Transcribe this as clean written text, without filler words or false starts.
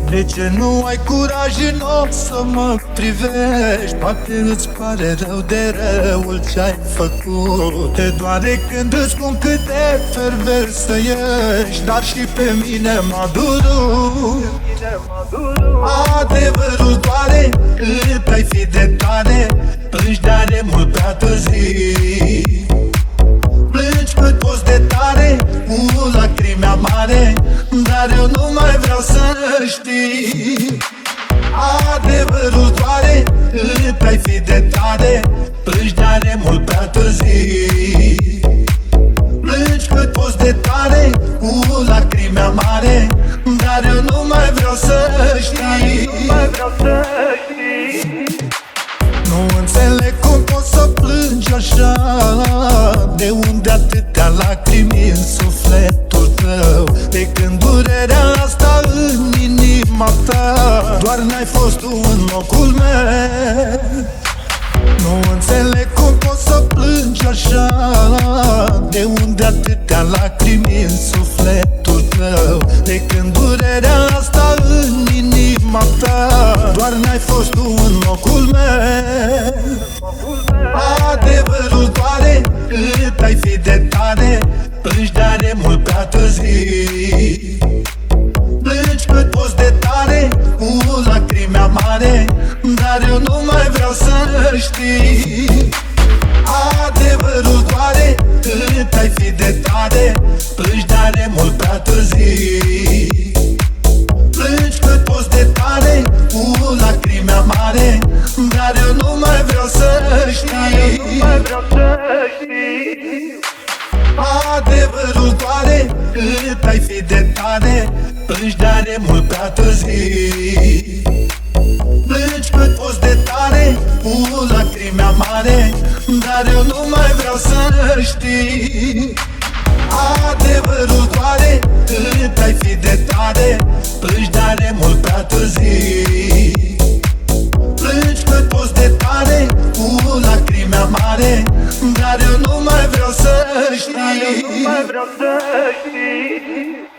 De ce nu ai curaj în ochi să mă privești? Poate îți pare rău de răul ce-ai făcut. Te doare când îți spun cât de pervers să ești, dar și pe mine m-a durut. Adevărul doare, cât ai fi de tare, plângi de-are mult prea târziu. Plângi cât poți de tare, cu lacrimi amare, dar eu nu mai vreau să știi. Adevărul doare, cât ai fi de tare, plângi de-are mult prea târziu. Plângi cât poți de tare, cu lacrimi amare, dar eu nu mai vreau să știi. Nu înțeleg cum poți să plângi așa, de unde atâtea lacrimi în sufletul tău, de când durerea asta în inima ta. Doar n-ai fost tu în locul meu. Nu înțeleg cum poți să plângi așa, de unde atâtea lacrimi în sufletul tău, de când durerea asta în inima ta. Doar n-ai fost tu în locul meu. Adevărul doare, cât ai fi de tare, plângi de-are mult prea târziu. Plângi cât poți de tare, cu lacrimi amare, dar eu nu mai vreau să știi. Adevărul doare, cât ai fi de tare, plângi de-are mult prea târziu. Plângi cât poți de tare, cu lacrimi amare, dar eu nu mai vreau să știi. Adevărul doare, cât ai fi de tare, plângi de-are mult prea târziu. Plângi cât poți de tare, cu lacrimi amare, dar eu nu mai vreau să știi. Adevărul doare, cât ai fi de tare, plângi de-are mult prea târziu. Plângi cât poți de tare, cu lacrimi amare, dar eu nu mai vreau să știi.